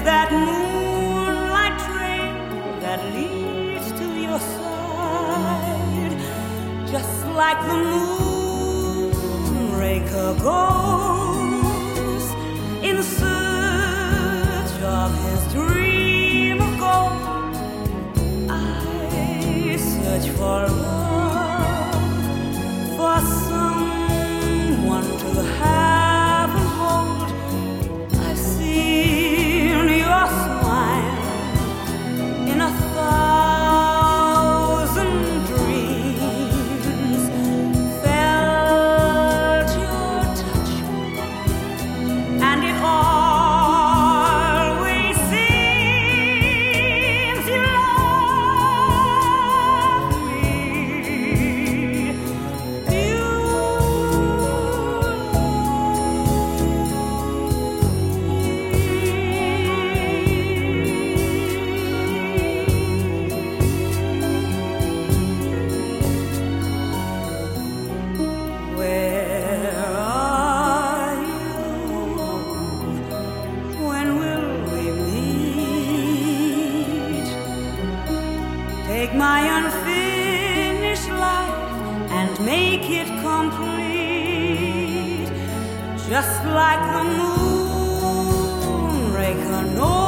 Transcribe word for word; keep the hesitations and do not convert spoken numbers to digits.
that moonlight trail that leads to your side, just like the moonraker goes in search of his dream of gold. I search for love, for someone to have and hold. I've seen your smile in a thousand dreams, felt your touch, and it always seems you love me. You Where are you? When will we meet? Take my unfinished life and make it complete, just like the moonraker knows.